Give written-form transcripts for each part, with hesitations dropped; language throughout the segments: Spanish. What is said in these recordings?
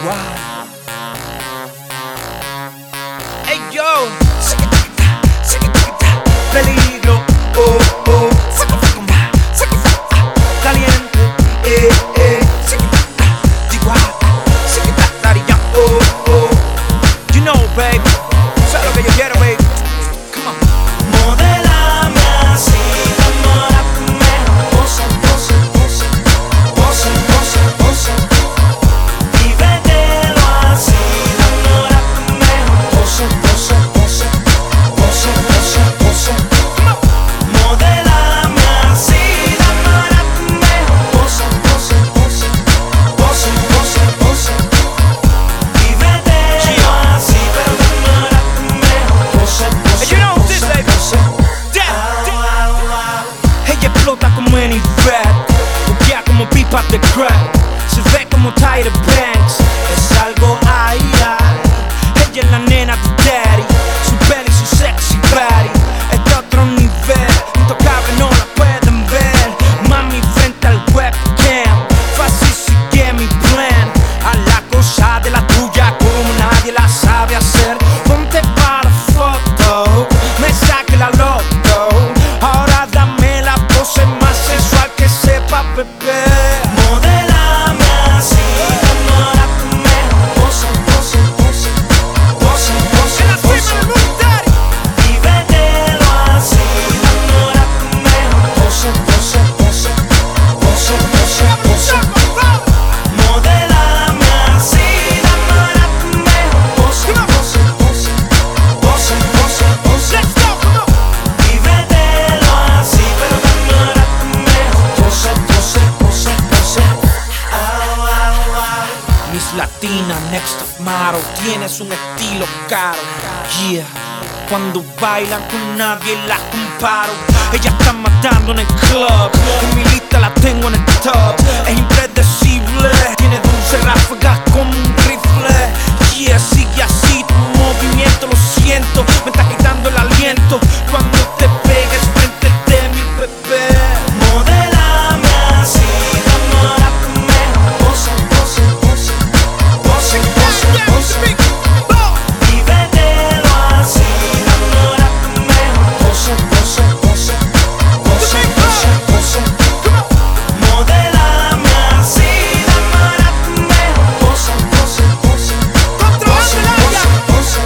Hey yo, peligro, oh, oh, caliente, oh, oh. You know, baby, sabes lo que yo quiero, baby. Come on. Modélame así, enamórame, pose, pose, pose, pose, pose, pose. Vívetelo así, enamórame, pose, pose, pose, pose, pose, pose. Modélame así, enamórame, pose, pose, pose, pose, pose, pose. Vívetelo así, pero enamórame, pose, pose. You know this, baby. Ella explota como any rat, buquea como pipa de crack, se ve como Tyra Banks, es algo ay, ay. Ella es la nena de daddy, su belly, su sexy body, es de otro nivel, intocable no la pueden ver. Mami frente al webcam, fácil sigue mi plan, a la cosa de la tuya como nadie la sabe hacer. Ponte para la foto, me saque la loto, ahora dame la pose más sensual que sepa beber. Modélame así, enamórame, pose, pose, pose, pose, pose, pose. Vívetelo así, enamórame, pose, pose, pose, pose, pose, pose. Modélame así, enamórame, pose, pose, pose, pose, pose, pose. Vívetelo así, pero enamórame, pose, pose, pose, pose. Au, au, au. Miss Latina, next top model, tienes un estilo caro. Yeah, cuando bailan con nadie la comparo. Ella está matando en el club, en mi lista la tengo en el top. Es impredecible, tiene dulce ráfagas como un rifle. Yeah, sigue así tu movimiento, lo siento, me está quitando el aliento cuando te pegues frente de mi bebé. Modélame así, enamórame, pose, pose, pose, pose, pose, pose. Vívetelo así, enamórame, pose, pose, pose, pose, pose, pose. Modélame así, enamórame, pose, pose, pose, pose, pose, pose.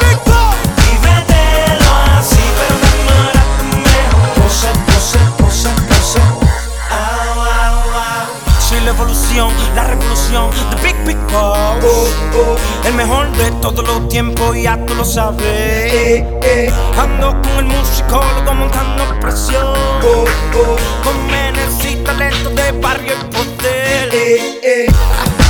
Vívetelo así, pero enamórame, pose, pose, pose, pose. Au, au, au. Soy la evolución, la revolución, the big boss. El mejor de todos los tiempos, ya tú lo sabes. Ando con el musicólogo montando presión. Con menes y talento de barrio y poder.